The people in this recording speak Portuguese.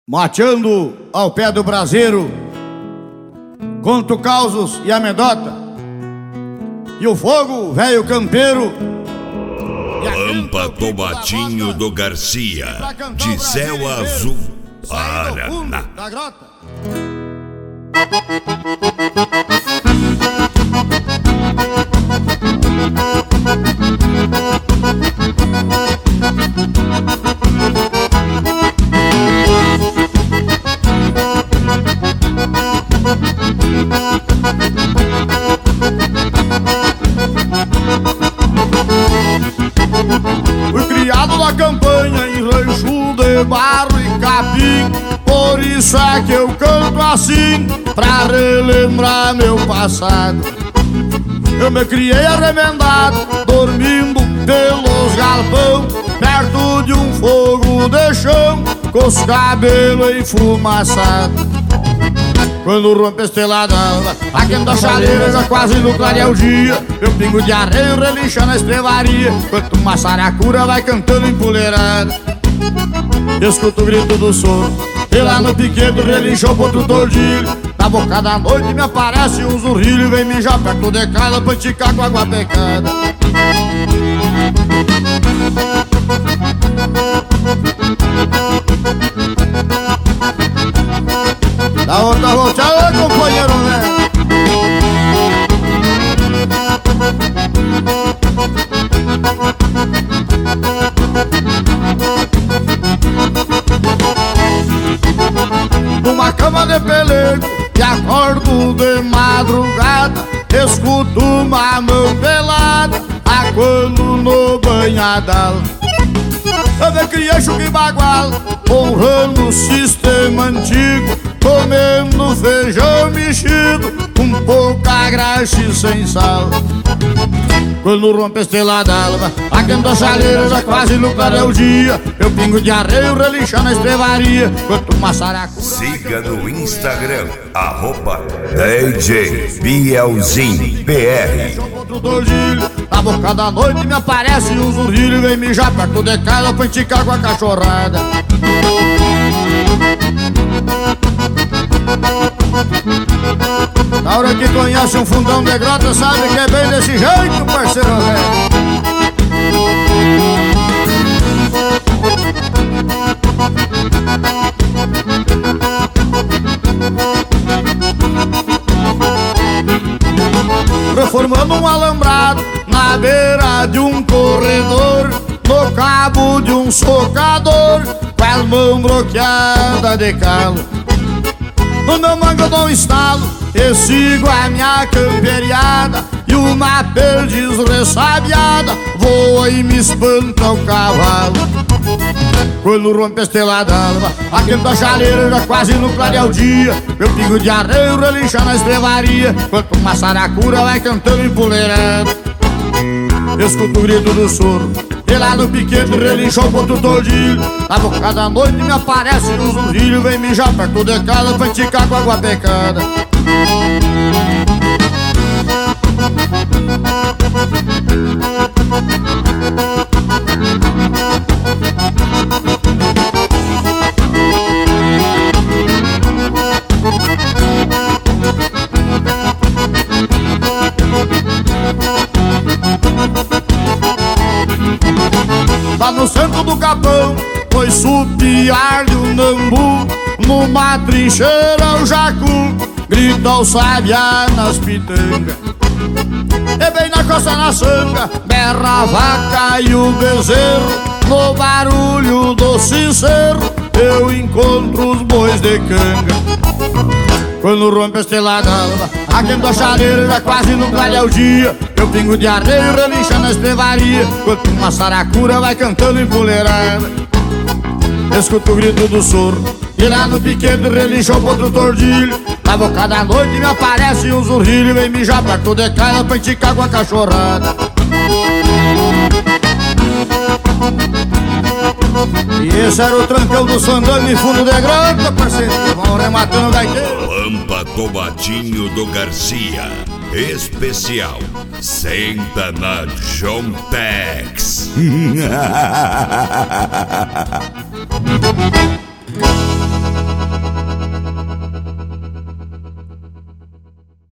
Mateando ao pé do braseiro, conto causos e amedota, e o fogo, velho campeiro. Pampa Tomatinho do Garcia, de céu azul, Paraná. Fui criado na campanha em rancho de barro e capim, por isso é que eu canto assim, pra relembrar meu passado. Eu me criei arremendado, dormindo pelos galpão, perto de um fogo de chão, com os cabelos enfumaçados. Quando rompe a estrelada alva, aquendo a chaleira, já quase no clarear o dia, meu pingo de arreio relincha na estrevaria, enquanto uma saracura vai cantando empoleirada. Escuto o grito do soro, e lá no piquedo relincha o potro tordilho. Na boca da noite me aparece um zurrilho, vem mijar perto de casa pra enticar com água pecada. Da outra volteada, companheiro, né? Numa cama de pelego e acordo de madrugada, escuto uma mão pelada aguando no banhadal. Eu me criei chuca e bagual, honrando o sistema antigo, comendo feijão mexido, com pouca graxa e sem sal. Quando rompe a estrela d'alva, aquendo a chaleira, já quase no clarear o dia, meu pingo de arreio relincha na estrevaria, quanto uma saracura. Siga no Instagram, @DJ Bielzinho PR. Na boca da noite me aparece um zurrilho, vem mijar perto de casa pra enticar com a cachorrada. Na hora que conhece um fundão de grota, sabe que é bem desse jeito, parceiro velho. Reformando um alambrado na beira de um corredor, no cabo de um socador, com as mãos bloqueadas de calo. No meu mango eu dou um estalo e sigo a minha camperiada, e uma perdiz ressabiada voa e me espanta o cavalo. Quando rompe a estrela d'alva, aquendo a chaleira, já quase no clarear o dia, meu pingo de arreio relincha na estrevaria, enquanto uma saracura vai cantando empoleirada. Escuto o grito do soro, e lá no piquete relincha o potro tordilho. Na boca da noite me aparece um zurrilho, vem mijar perto de casa pra enticar com água pecada. Lá no centro do capão, foi supiar de um nambu, numa trincheira o jacu grita o sabiá nas pitangas. E bem na costa na sanga, berra a vaca e o bezerro, no barulho do sincero eu encontro os bois de canga. Quando rompe a estrela d'alva, aquendo a chaleira, já quase no clarear o dia, meu pingo de arreio relincha na estrevaria, enquanto uma saracura vai cantando empoleirada. Escuto o grito do soro, e lá no piquete relincha o potro tordilho. Na boca da noite me aparece um zurrilho, vem mijar perto de casa pra enticar com a cachorrada. E esse era o trancão do Sandano em fundo de grota, parceiro. Vão rematando o gaiteiro. Pampa Tomatinho do Garcia, especial. Senta na John Tex.